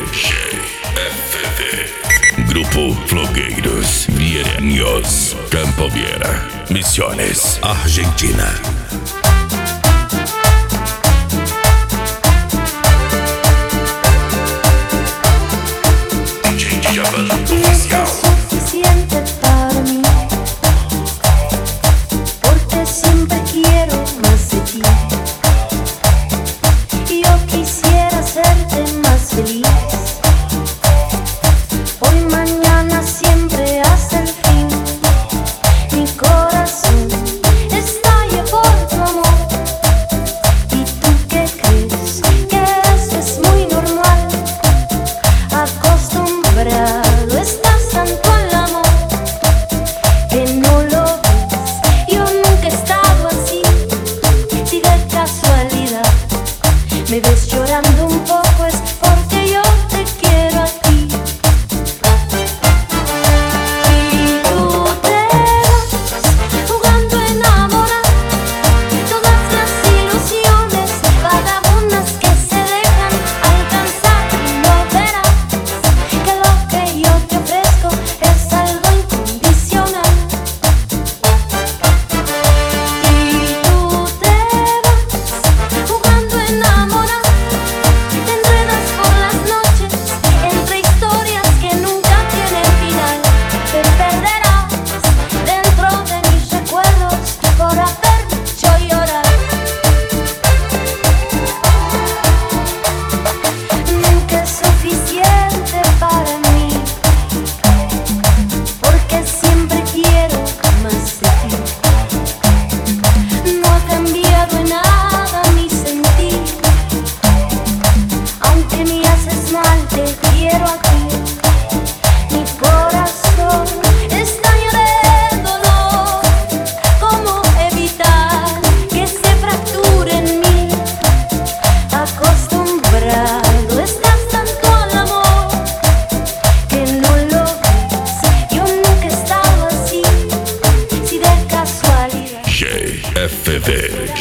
GFV. Grupo Flogueiros Viereños, Campo Viera, Misiones, Argentina. Oficial. Suficiente para mí, porque siempre quiero más de ti. Yo quisiera hacerte más feliz, hoy, mañana, siempre hasta el fin. Mi corazón estalla por tu amor. ¿Y tú qué crees? Que eso es muy normal. Acostumbrado estás tanto al amor que no lo ves. Yo nunca he estado así. Si de casualidad me ves llorando un poco, es porque yo te quiero a ti. Y tú te vas jugando a enamorar todas las ilusiones vagabundas que se dejan alcanzar, y no verás que lo que yo te ofrezco es algo incondicional. Y tú te vas jugando a enamorar, te enredas por las noches entre historias que nunca tienen final. Te perderás dentro de mis recuerdos por haberme hecho llorar. Nunca es suficiente para mí, porque siempre quiero más de ti. No ha cambiado en nada mi sentir, aunque me haces mal, te quiero a ti. Mi corazón estalla de dolor. ¿Cómo evitar que se fracture en mí? Acostumbrado estás tanto al amor que no lo ves. Yo nunca he estado así. Si de casualidad GFV.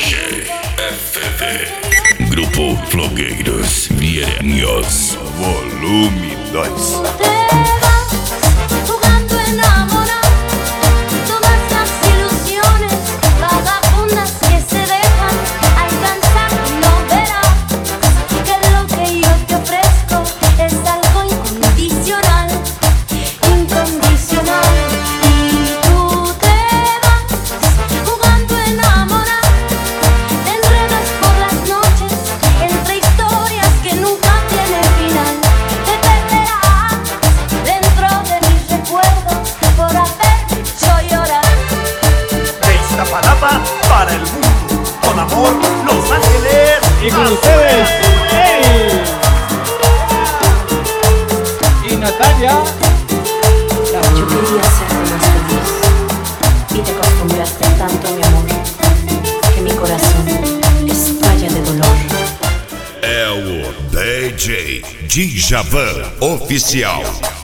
Grupo Flogueiros Viereños, Volume 2. te vas jugando a enamorar todas las ilusiones vagabundas que se dejan alcanzar, y no verás que lo que yo te ofrezco es algo incondicional, incondicional. Y tú te vas jugando a enamorar, te enredas por las noches entre historias que nunca tienen final. Te perderás dentro de mis recuerdos por haberme hecho llorar. De Iztapalapa para el mundo, con amor, Los Ángeles. Y con ustedes, Eri y Natalia. Yo quería hacerte más feliz y te acostumbraste tanto a mi amor que mi corazón estalla de dolor. É o DJ Djavan Oficial.